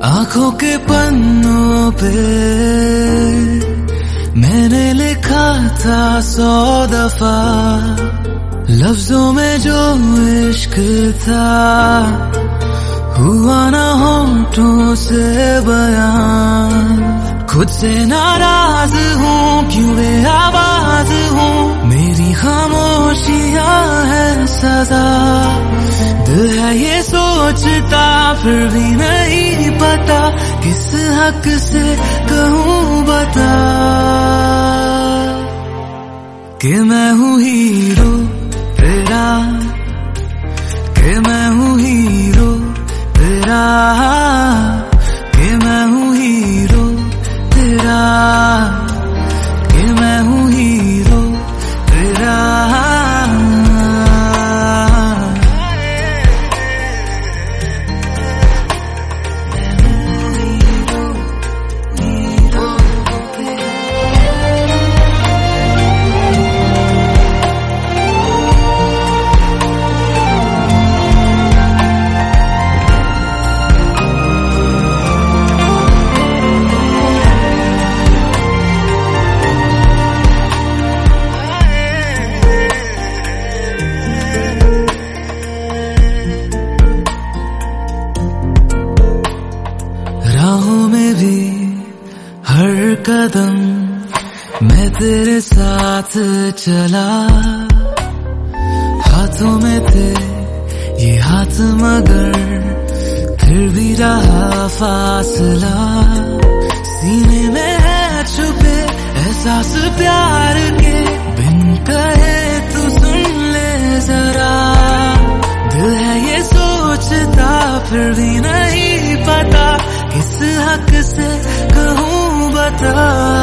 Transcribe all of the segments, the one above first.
आंखों के पन्नों पे मैंने लिखा था 100 दफा, लफ्जों में जो इश्क था हुआ ना होठों से बयां। खुद से नाराज हूँ, क्यों बेआवाज हूँ, मेरी खामोशियाँ है सजा। दिल है ये सोचता फिर भी नहीं पता, किस हक से कहूँ बता कि मैं हूँ हीरो तेरा, कि मैं हूँ हीरो तेरा, कि मैं हूँ हीरो तेरा, कि मैं हूँ हीरो तेरा। राहों में भी हर कदम मैं तेरे साथ चला, हाथों में थे ये हाथ मगर फिर भी रहा फासला। सीने में है छुपे एहसास प्यार के, बिन कहे तू सुन ले जरा। दिल है ये सोचता फिर भी नहीं पता, किस हक से कहूँ बता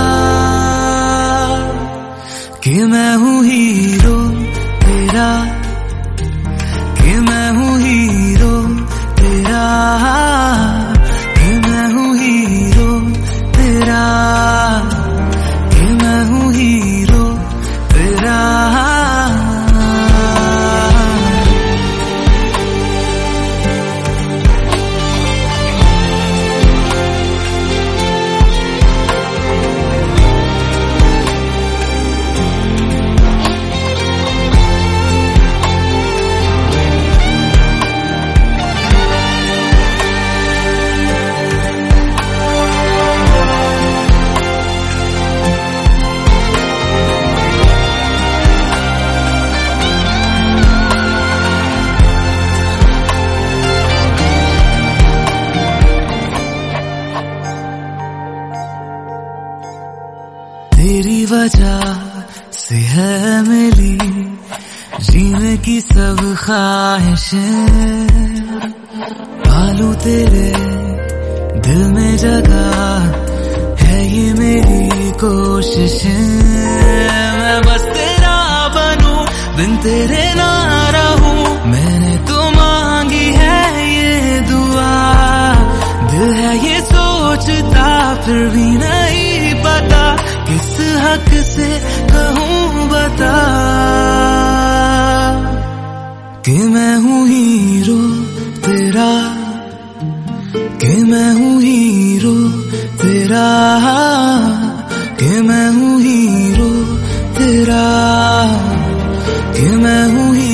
कि मैं हूँ हीरो तेरा, कि मैं हूँ हीरो तेरा, कि मैं हूँ हीरो तेरा, कि मैं हूँ हीरो तेरा। तेरी वजह से है मिली जीने की सब ख्वाहिशें, पालू तेरे दिल में जगह है ये मेरी कोशिशें। मैं बस तेरा बनूं बिन तेरे ना रहूं, मैंने तो मांगी है ये दुआ। दिल है ये सोचता फिर भी नहीं पता, किस हक से कहूँ बता कि मैं हूँ हीरो तेरा, कि मैं हूँ हीरो तेरा, कि मैं हूँ हीरो तेरा, कि मैं हूँ